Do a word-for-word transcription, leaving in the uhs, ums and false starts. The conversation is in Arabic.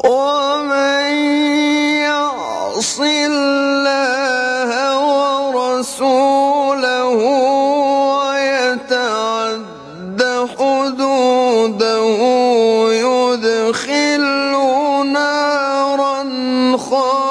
ومن يعص الله ورسوله ويتعد حدوده يدخله نارا خالدا